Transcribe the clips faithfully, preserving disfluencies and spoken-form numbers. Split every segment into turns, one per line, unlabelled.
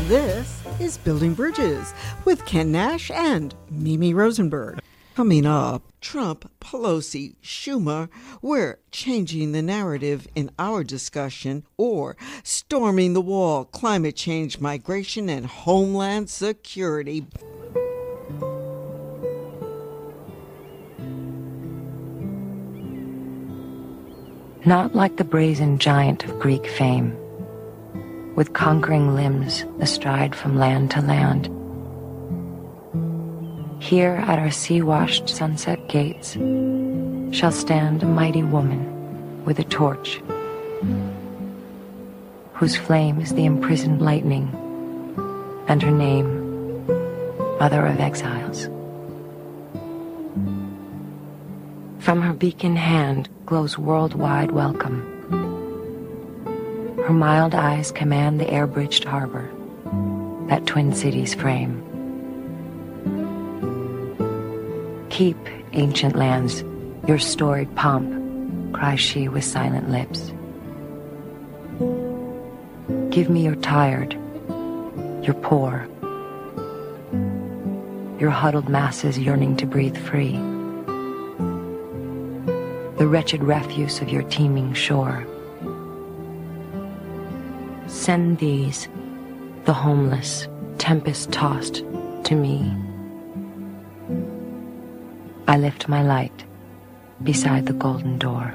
This is Building Bridges with Ken Nash and Mimi Rosenberg. Coming up, Trump, Pelosi, Schumer, we're changing the narrative in our discussion, or storming the wall, climate change, migration, and homeland security.
Not like the brazen giant of Greek fame, with conquering limbs astride from land to land. Here at our sea-washed sunset gates shall stand a mighty woman with a torch, whose flame is the imprisoned lightning, and her name, Mother of Exiles. From her beacon hand glows worldwide welcome. Her mild eyes command the air-bridged harbor that Twin Cities frame. Keep, ancient lands, your storied pomp, cries she with silent lips. Give me your tired, your poor, your huddled masses yearning to breathe free, the wretched refuse of your teeming shore. Send these, the homeless, tempest-tossed, to me. I lift my light beside the golden door.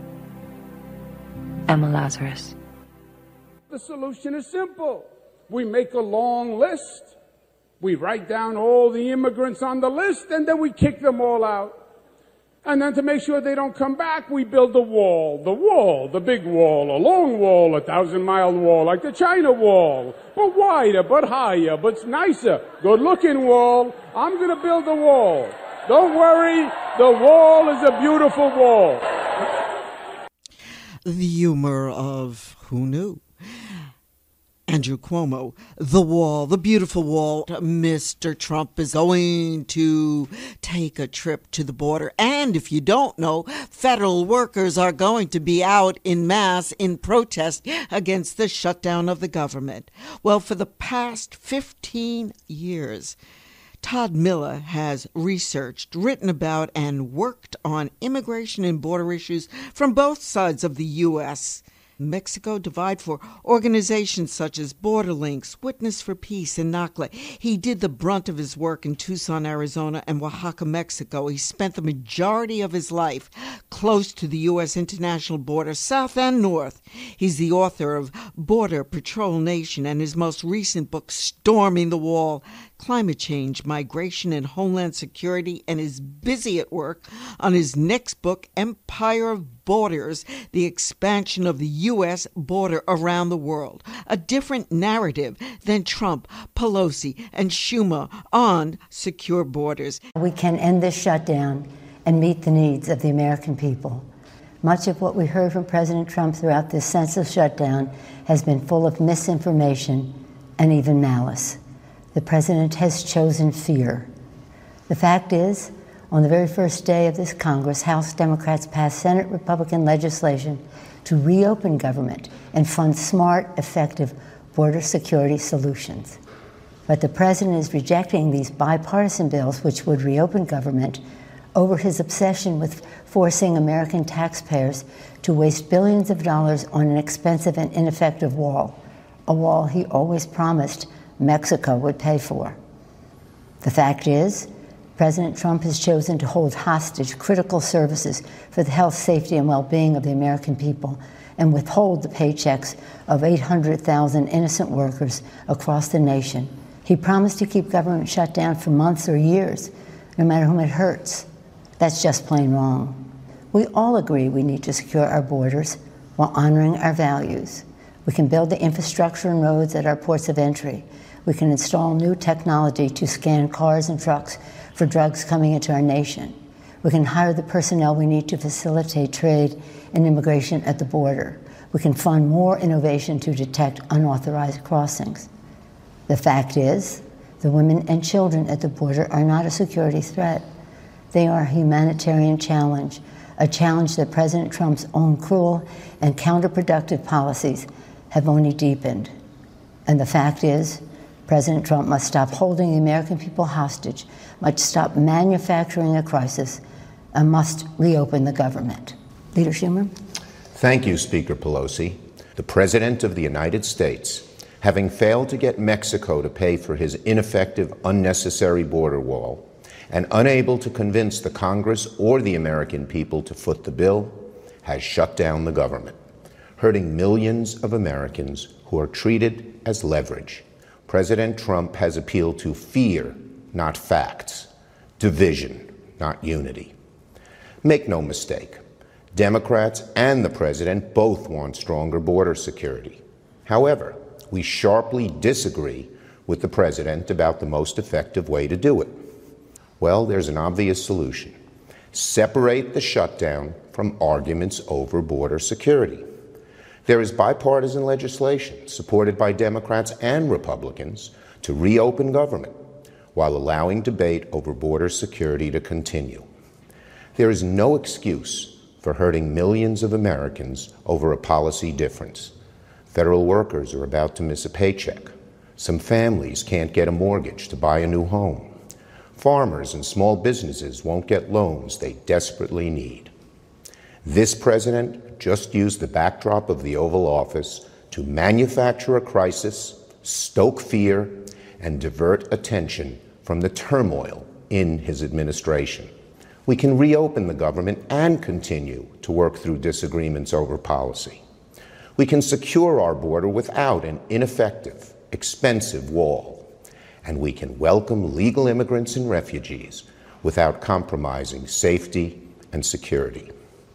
Emma Lazarus.
The solution is simple. We make a long list. We write down all the immigrants on the list, and then we kick them all out. And then to make sure they don't come back, we build a wall. The wall, the big wall, a long wall, a thousand-mile wall, like the China Wall. But wider, but higher, but nicer. Good-looking wall. I'm going to build a wall. Don't worry, the wall is a beautiful wall.
The humor of who knew? Andrew Cuomo, the wall, the beautiful wall. Mister Trump is going to take a trip to the border. And if you don't know, federal workers are going to be out in mass in protest against the shutdown of the government. Well, for the past fifteen years, Todd Miller has researched, written about, and worked on immigration and border issues from both sides of the U S Mexico Divide for organizations such as Borderlinks, Witness for Peace, and NACLA. He did the brunt of his work in Tucson, Arizona, and Oaxaca, Mexico. He spent the majority of his life close to the U S international border, south and north. He's the author of Border Patrol Nation and his most recent book, Storming the Wall, Climate Change, Migration, and Homeland Security, and is busy at work on his next book, Empire of Borders, the expansion of the U S border around the world. A different narrative than Trump, Pelosi, and Schumer on secure borders.
We can end this shutdown and meet the needs of the American people. Much of what we heard from President Trump throughout this senseless shutdown has been full of misinformation and even malice. The president has chosen fear. The fact is, on the very first day of this Congress, House Democrats passed Senate Republican legislation to reopen government and fund smart, effective border security solutions. But the president is rejecting these bipartisan bills which would reopen government over his obsession with forcing American taxpayers to waste billions of dollars on an expensive and ineffective wall, a wall he always promised Mexico would pay for. The fact is, President Trump has chosen to hold hostage critical services for the health, safety, and well-being of the American people and withhold the paychecks of eight hundred thousand innocent workers across the nation. He promised to keep government shut down for months or years, no matter whom it hurts. That's just plain wrong. We all agree we need to secure our borders while honoring our values. We can build the infrastructure and roads at our ports of entry. We can install new technology to scan cars and trucks for drugs coming into our nation. We can hire the personnel we need to facilitate trade and immigration at the border. We can fund more innovation to detect unauthorized crossings. The fact is, the women and children at the border are not a security threat. They are a humanitarian challenge, a challenge that President Trump's own cruel and counterproductive policies have only deepened. And the fact is, President Trump must stop holding the American people hostage, must stop manufacturing a crisis, and must reopen the government. Leader Schumer?
Thank you, Speaker Pelosi. The President of the United States, having failed to get Mexico to pay for his ineffective, unnecessary border wall, and unable to convince the Congress or the American people to foot the bill, has shut down the government, hurting millions of Americans who are treated as leverage. President Trump has appealed to fear, not facts, division, not unity. Make no mistake, Democrats and the President both want stronger border security. However, we sharply disagree with the President about the most effective way to do it. Well, there's an obvious solution. Separate the shutdown from arguments over border security. There is bipartisan legislation supported by Democrats and Republicans to reopen government while allowing debate over border security to continue. There is no excuse for hurting millions of Americans over a policy difference. Federal workers are about to miss a paycheck. Some families can't get a mortgage to buy a new home. Farmers and small businesses won't get loans they desperately need. This president just used the backdrop of the Oval Office to manufacture a crisis, stoke fear, and divert attention from the turmoil in his administration. We can reopen the government and continue to work through disagreements over policy. We can secure our border without an ineffective, expensive wall. And we can welcome legal immigrants and refugees without compromising safety and security.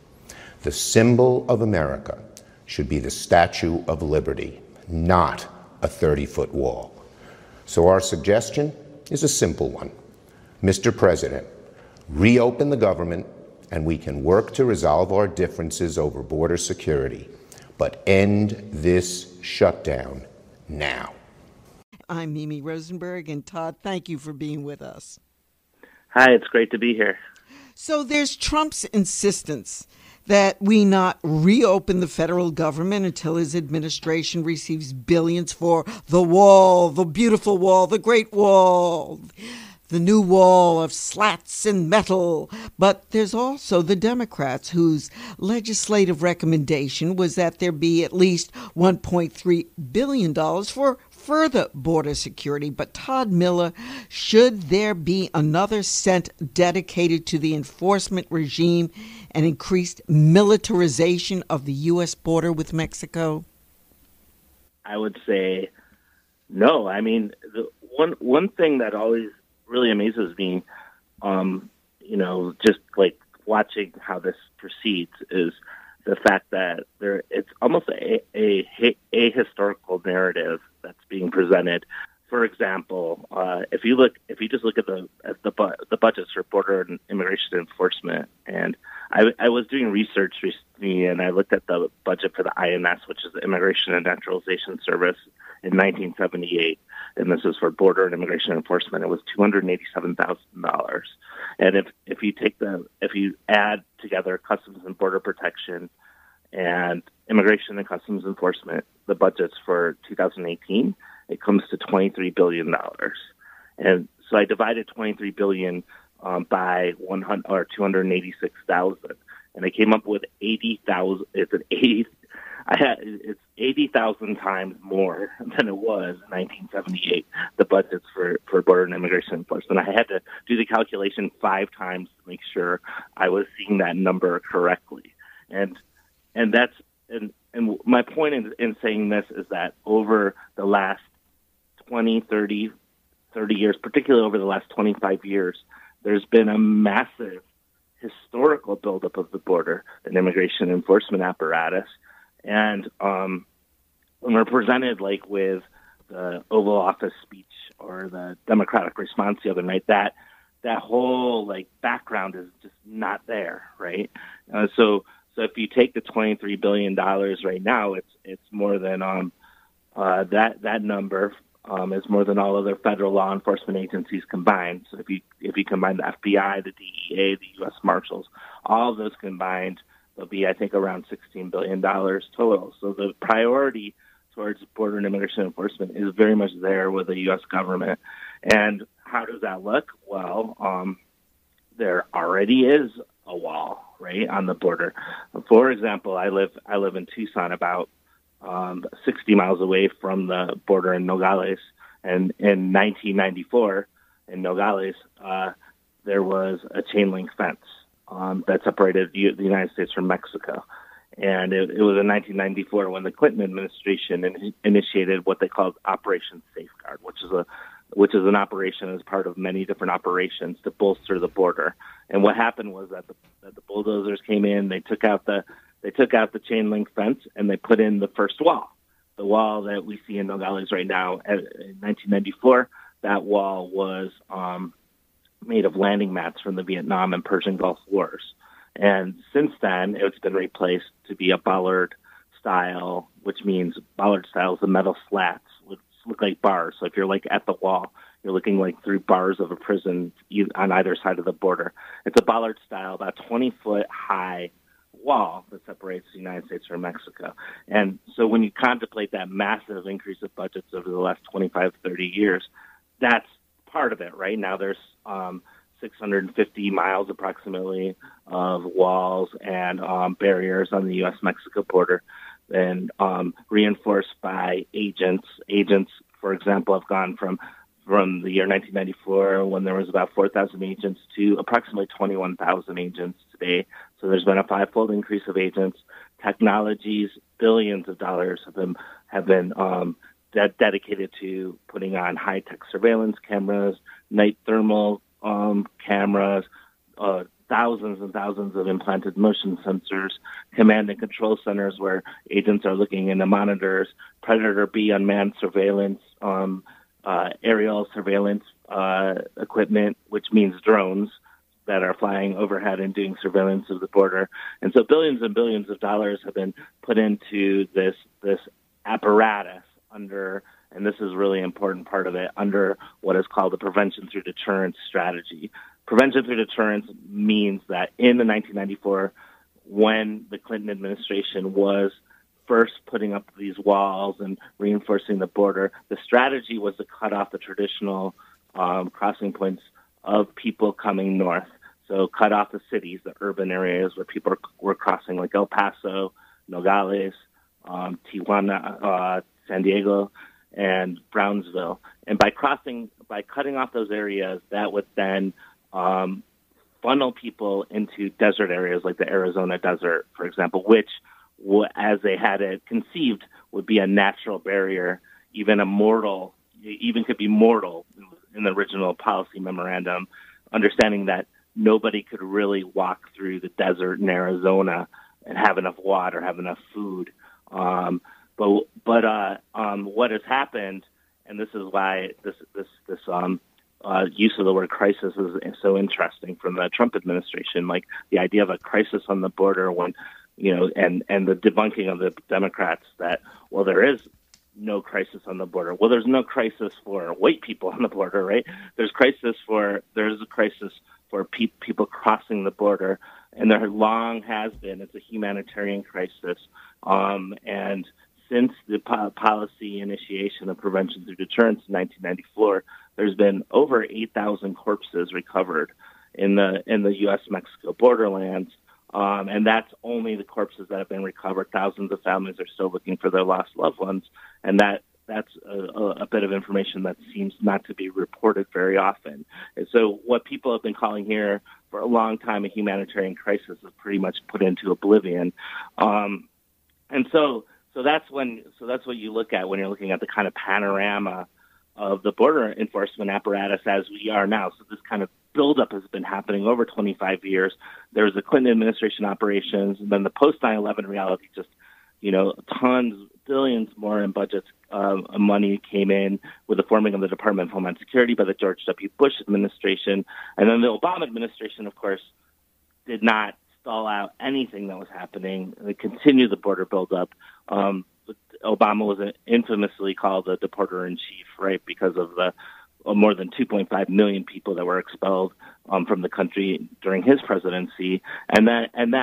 The symbol of America should be the Statue of Liberty, not a thirty-foot wall. So our suggestion is a simple one. Mister President, reopen the government and we can work to resolve our differences over border security, but end this shutdown now.
I'm Mimi Rosenberg, and Todd, thank you for being with us.
Hi, it's great to be here.
So there's Trump's insistence that we not reopen the federal government until his administration receives billions for the wall, the beautiful wall, the great wall, the new wall of slats and metal. But there's also the Democrats whose legislative recommendation was that there be at least one point three billion dollars for further border security. But Todd Miller, should there be another cent dedicated to the enforcement regime and increased militarization of the U S border with Mexico?
I would say no. I mean, the one one thing that always really amazes me, um, you know, just like watching how this proceeds is the fact that there it's almost a, a, a, a historical narrative that's being presented. For example, uh, if you look, if you just look at the at the bu- the budgets for border and immigration enforcement, and I, I was doing research recently, and I looked at the budget for the I N S, which is the Immigration and Naturalization Service, in nineteen seventy-eight, and this is for border and immigration enforcement. It was two hundred eighty-seven thousand dollars, and if if you take the if you add together Customs and Border Protection and Immigration and Customs Enforcement, the budgets for two thousand eighteen, it comes to twenty-three billion dollars. And so I divided twenty-three billion dollars um, by one hundred or two hundred eighty-six thousand, and I came up with eighty thousand. It's an eighty. I had it's eighty thousand times more than it was in nineteen seventy-eight. The budgets for, for border and immigration enforcement. I had to do the calculation five times to make sure I was seeing that number correctly. And and that's and and my point in, in saying this is that over the last twenty, thirty, thirty years, particularly over the last twenty-five years, there's been a massive historical buildup of the border and immigration enforcement apparatus. And um, when we're presented like with the Oval Office speech or the Democratic response the other night, that that whole like background is just not there, right? Uh, so so if you take the twenty-three billion dollars right now, it's it's more than um uh, that that number um, is more than all other federal law enforcement agencies combined. So if you if you combine the F B I, the D E A, the U S Marshals, all of those combined, there'll be, I think, around sixteen billion dollars total. So the priority towards border and immigration enforcement is very much there with the U S government. And how does that look? Well, um, there already is a wall, right, on the border. For example, I live I live in Tucson, about um, sixty miles away from the border in Nogales. And in nineteen ninety-four, in Nogales, uh, there was a chain link fence um, that separated the, the United States from Mexico. And it, it was in nineteen ninety-four when the Clinton administration in, initiated what they called Operation Safeguard, which is a which is an operation as part of many different operations to bolster the border. And what happened was that the, that the bulldozers came in, they took out the they took out the chain link fence, and they put in the first wall, the wall that we see in Nogales right now. In nineteen ninety-four, that wall was um, made of landing mats from the Vietnam and Persian Gulf Wars. And since then, it's been replaced to be a bollard style, which means bollard style is the metal slats, which look like bars. So if you're like at the wall, you're looking like through bars of a prison on either side of the border. It's a bollard style, about twenty foot high wall that separates the United States from Mexico. And so when you contemplate that massive increase of budgets over the last twenty-five, thirty years, that's part of it, right? Now there's um, six hundred fifty miles approximately of walls and um, barriers on the U S Mexico border, and um, reinforced by agents. Agents, for example, have gone from from the year nineteen ninety-four, when there was about four thousand agents, to approximately twenty-one thousand agents today. So there's been a five-fold increase of agents. Technologies, billions of dollars have been have been um, de- dedicated to putting on high-tech surveillance cameras, night thermal um, cameras, uh, thousands and thousands of implanted motion sensors, command and control centers where agents are looking into monitors, Predator B unmanned surveillance, um, uh, aerial surveillance uh, equipment, which means drones that are flying overhead and doing surveillance of the border. And so billions and billions of dollars have been put into this this apparatus under, and this is a really important part of it, under what is called the prevention through deterrence strategy. Prevention through deterrence means that in the nineteen ninety-four, when the Clinton administration was first putting up these walls and reinforcing the border, the strategy was to cut off the traditional um, crossing points of people coming north. So cut off the cities, the urban areas where people were crossing, like El Paso, Nogales, um, Tijuana, uh, San Diego, and Brownsville. And by crossing, by cutting off those areas, that would then um, funnel people into desert areas like the Arizona desert, for example, which, as they had it conceived, would be a natural barrier, even a mortal, even could be mortal in the original policy memorandum, understanding that nobody could really walk through the desert in Arizona and have enough water, have enough food. Um, but but uh, um, what has happened, and this is why this this this um, uh, use of the word crisis is, is so interesting from the Trump administration, like the idea of a crisis on the border, when you know, and and the debunking of the Democrats that, well, there is no crisis on the border. Well, there's no crisis for white people on the border, right? There's crisis for there's a crisis for pe- people crossing the border, and there long has been. It's a humanitarian crisis, um, and since the po- policy initiation of prevention through deterrence in nineteen ninety-four, there's been over eight thousand corpses recovered in the in the U S Mexico borderlands. Um, and that's only the corpses that have been recovered. Thousands of families are still looking for their lost loved ones. And that that's a, a bit of information that seems not to be reported very often. And so what people have been calling here for a long time a humanitarian crisis is pretty much put into oblivion. Um, and so so that's when so that's what you look at when you're looking at the kind of panorama of the border enforcement apparatus as we are now. So this kind of buildup has been happening over twenty-five years. There was the Clinton administration operations, and then the post nine eleven reality, just, you know, tons, billions more in budgets, uh, money came in with the forming of the Department of Homeland Security by the George W. Bush administration. And then the Obama administration, of course, did not stall out anything that was happening. They continued the border buildup. Um, Obama was infamously called the deporter-in-chief, right, because of the more than two point five million people that were expelled um, from the country during his presidency. And that, and that's,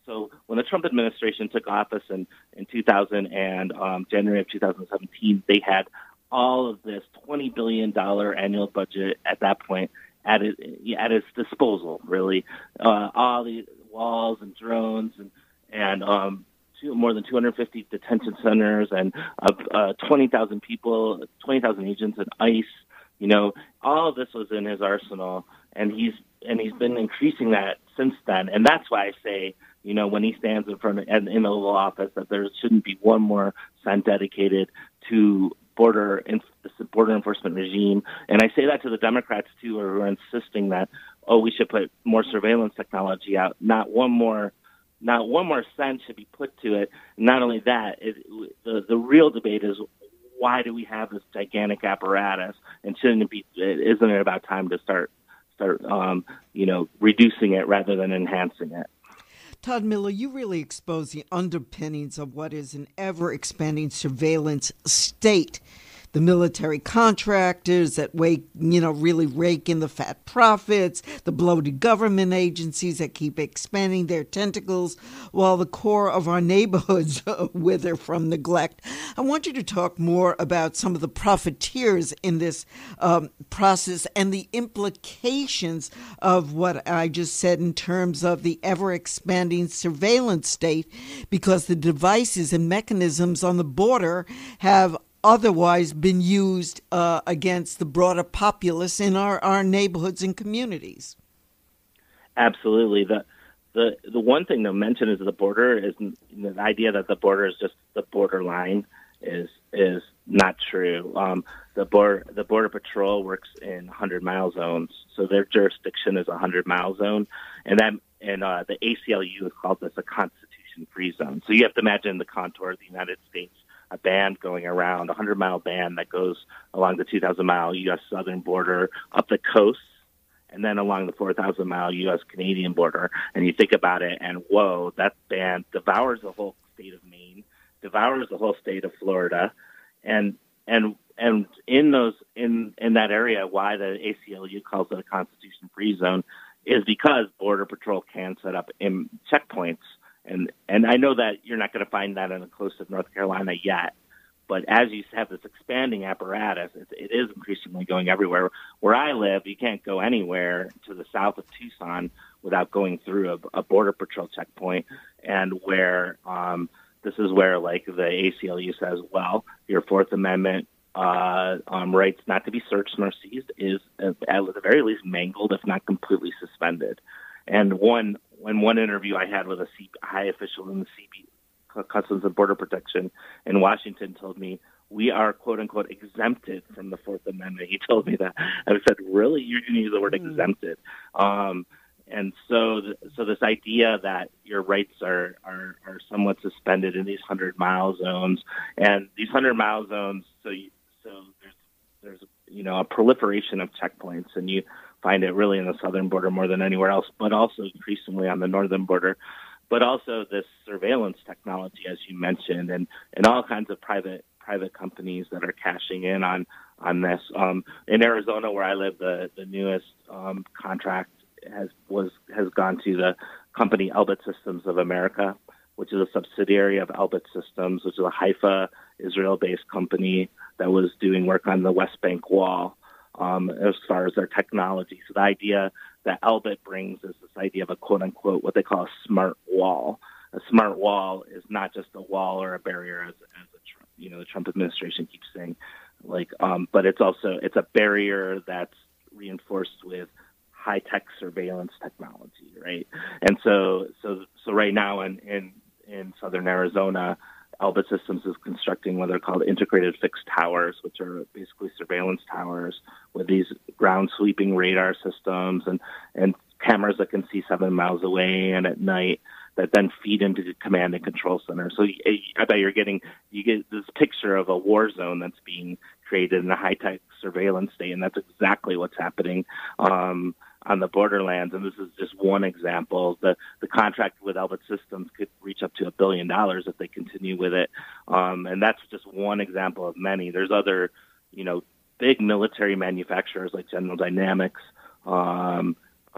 so when the Trump administration took office in, in two thousand and um, January of two thousand seventeen, they had all of this twenty billion dollars annual budget at that point at it, at its disposal, really. Uh, all the walls and drones and, and um, two, more than two hundred fifty detention centers and uh, uh, twenty thousand people, twenty thousand agents and ICE. You know, all of this was in his arsenal, and he's and he's been increasing that since then. And that's why I say, you know, when he stands in front of in the Oval Office, that there shouldn't be one more cent dedicated to border the border enforcement regime. And I say that to the Democrats too, who are insisting that, oh, we should put more surveillance technology out. Not one more, not one more cent should be put to it. Not only that, it, the the real debate is, why do we have this gigantic apparatus? And shouldn't it be? Isn't it about time to start start um, you know reducing it rather than enhancing it?
Todd Miller, you really expose the underpinnings of what is an ever-expanding surveillance state. The military contractors that wake, you know, really rake in the fat profits, the bloated government agencies that keep expanding their tentacles while the core of our neighborhoods wither from neglect. I want you to talk more about some of the profiteers in this um, process and the implications of what I just said in terms of the ever-expanding surveillance state, because the devices and mechanisms on the border have otherwise been used uh, against the broader populace in our, our neighborhoods and communities.
Absolutely. The the the one thing to mention is the border is the idea that the border is just the border line is is not true. Um, the border the border patrol works in hundred mile zones, so their jurisdiction is a hundred mile zone, and that and uh, the A C L U has called this a constitution free zone. So you have to imagine the contour of the United States. A band going around, a hundred-mile band that goes along the two thousand mile U S southern border, up the coast, and then along the four thousand mile U S Canadian border. And you think about it, and whoa, that band devours the whole state of Maine, devours the whole state of Florida, and and and in those in in that area, why the A C L U calls it a constitution-free zone is because Border Patrol can set up in checkpoints. And and I know that you're not going to find that on the coast of North Carolina yet, but as you have this expanding apparatus, it, it is increasingly going everywhere. Where I live, you can't go anywhere to the south of Tucson without going through a, a Border Patrol checkpoint, and where um, this is where, like, the A C L U says, well, your Fourth Amendment uh, um, rights not to be searched nor seized is, uh, at the very least, mangled, if not completely suspended. And one in one interview I had with a C- high official in the C B, Customs and Border Protection in Washington, told me we are, quote unquote, exempted from the Fourth Amendment. He told me that. I said, really? You're going to use the word mm. exempted? Um, and so, th- so this idea that your rights are, are, are somewhat suspended in these hundred mile zones, and these hundred mile zones, so you, so there's there's you know a proliferation of checkpoints, and you find it really in the southern border more than anywhere else, but also increasingly on the northern border. But also this surveillance technology, as you mentioned, and, and all kinds of private private companies that are cashing in on on this. Um, in Arizona, where I live, the the newest um, contract has was has gone to the company Elbit Systems of America, which is a subsidiary of Elbit Systems, which is a Haifa, Israel-based company that was doing work on the West Bank Wall. Um, as far as their technology. So the idea that Elbit brings is this idea of a quote-unquote what they call a smart wall. A smart wall is not just a wall or a barrier, as, as a, you know the Trump administration keeps saying, like, um, but it's also it's a barrier that's reinforced with high-tech surveillance technology, right? And so so so right now in in, in southern Arizona, Elbit Systems is constructing what are called integrated fixed towers, which are basically surveillance towers with these ground sweeping radar systems and, and cameras that can see seven miles away and at night that then feed into the command and control center. So I bet you're getting, you get this picture of a war zone that's being created in a high-tech surveillance state, and that's exactly what's happening um, on the borderlands. And this is just one example. The the contract with Elbit Systems could reach up to a billion dollars if they continue with it. Um, and that's just one example of many. There's other, you know, big military manufacturers like General Dynamics, um,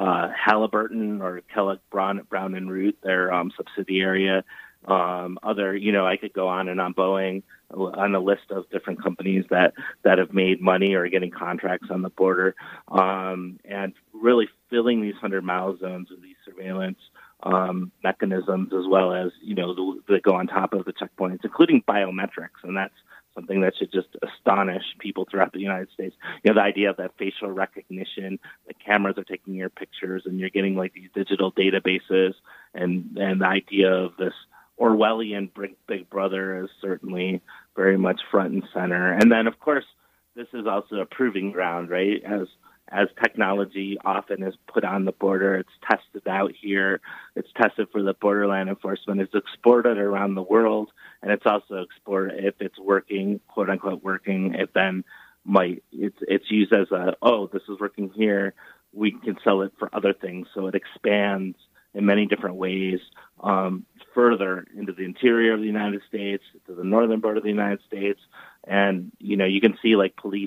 uh, Halliburton or Kellogg Brown, Brown and Root, their um, subsidiary. Um, other, you know, I could go on and on. Boeing, on a list of different companies that, that have made money or are getting contracts on the border, um, and really filling these hundred-mile zones with these surveillance um, mechanisms, as well as, you know, that go on top of the checkpoints, including biometrics, and that's something that should just astonish people throughout the United States. You know, the idea of that facial recognition, the cameras are taking your pictures, and you're getting like these digital databases, and and the idea of this Orwellian Big Brother is certainly very much front and center. And then, of course, this is also a proving ground, right? As as technology often is put on the border, it's tested out here, it's tested for the borderland enforcement, it's exported around the world, and it's also exported, if it's working, quote unquote working, it then might, it's, it's used as a, oh, this is working here, we can sell it for other things. So it expands in many different ways, um, further into the interior of the United States, to the northern border of the United States. And, you know, you can see like police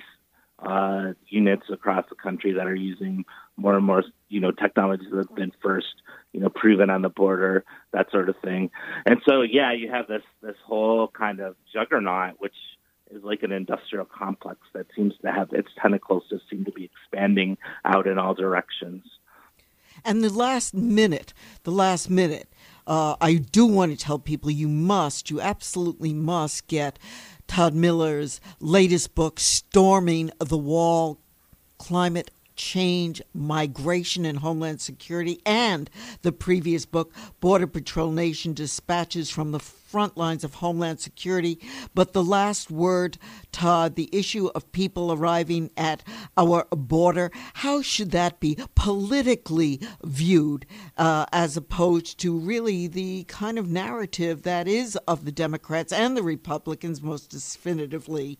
uh, units across the country that are using more and more, you know, technologies that have been first, you know, proven on the border, that sort of thing. And so, yeah, you have this, this whole kind of juggernaut, which is like an industrial complex that seems to have its tentacles just seem to be expanding out in all directions.
And the last minute, the last minute, uh, I do want to tell people you must, you absolutely must get Todd Miller's latest book, Storming the Wall, Climate Change, Migration, and Homeland Security, and the previous book, Border Patrol Nation, Dispatches from the Front Lines of Homeland Security. But the last word, Todd, the issue of people arriving at our border, how should that be politically viewed uh, as opposed to really the kind of narrative that is of the Democrats and the Republicans most definitively?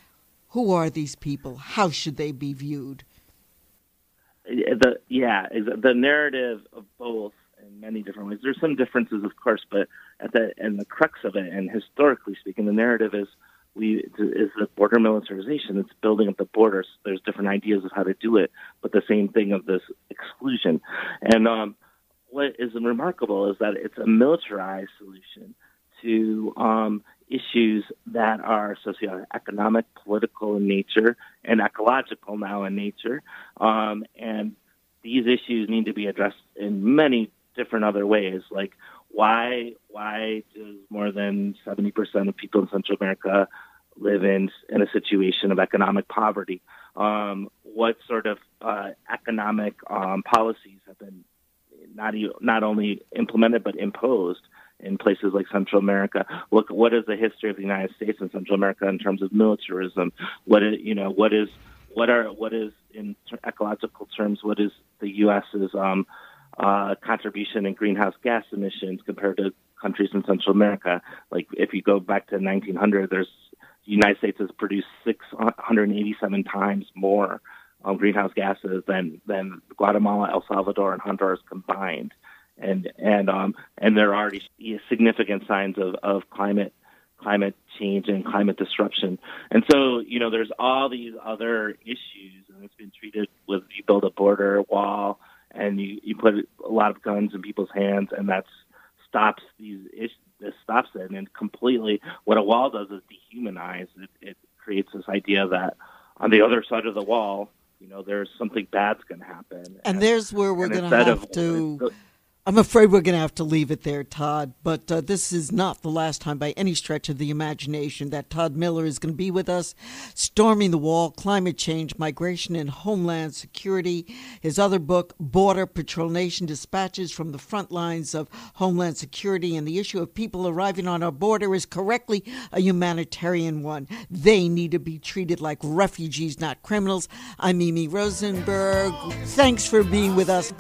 Who are these people? How should they be viewed?
The, yeah, the narrative of both in many different ways. There's some differences, of course, but at the and the crux of it, and historically speaking, the narrative is we is the border militarization. It's building up the borders. There's different ideas of how to do it, but the same thing of this exclusion. And um, what is remarkable is that it's a militarized solution to um, issues that are socioeconomic, political in nature, and ecological now in nature. Um, and these issues need to be addressed in many different other ways. Like, why why does more than seventy percent of people in Central America live in, in a situation of economic poverty? Um, what sort of uh, economic um, policies have been not, not only implemented but imposed in places like Central America? Look, what is the history of the United States and Central America in terms of militarism? What is, you know, what is, what are, what is in ecological terms, what is the U S's um, uh, contribution in greenhouse gas emissions compared to countries in Central America? Like, if you go back to nineteen hundred, there's the United States has produced six hundred eighty-seven times more um, greenhouse gases than than Guatemala, El Salvador, and Honduras combined. And and um and there are already significant signs of, of climate climate change and climate disruption. And so, you know, there's all these other issues, and it's been treated with, you build a border wall and you, you put a lot of guns in people's hands, and that stops these issues. This stops it, and completely what a wall does is dehumanize. It, it creates this idea that on the other side of the wall, you know, there's something bad's going to happen.
And,
and
there's where we're going to have
of,
to... I'm afraid we're going to have to leave it there, Todd, but uh, this is not the last time by any stretch of the imagination that Todd Miller is going to be with us. Storming the Wall, Climate Change, Migration, and Homeland Security. His other book, Border Patrol Nation, Dispatches from the Front Lines of Homeland Security, and the issue of people arriving on our border is correctly a humanitarian one. They need to be treated like refugees, not criminals. I'm Mimi Rosenberg. Thanks for being with us.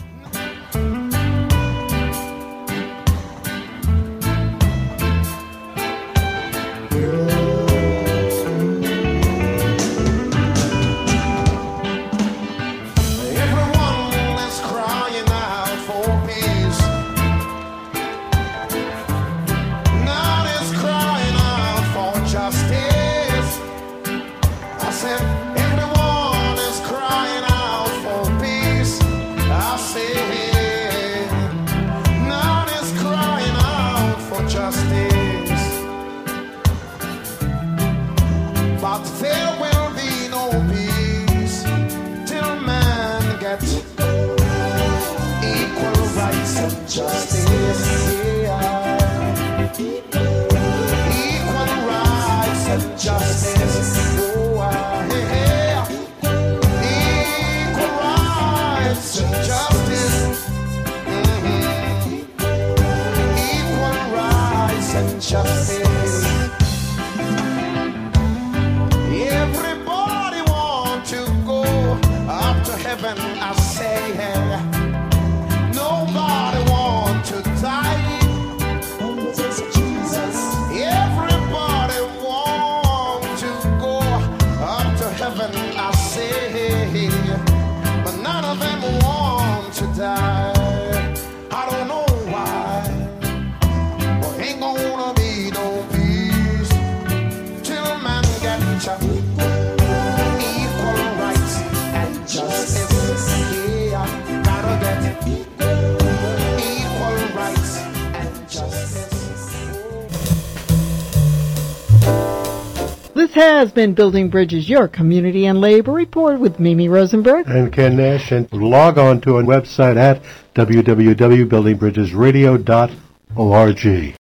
I said, everyone is crying out for peace. I said,
This has been Building Bridges, your community and labor report with Mimi Rosenberg
and Ken Nash. And log on to our website at w w w dot building bridges radio dot org.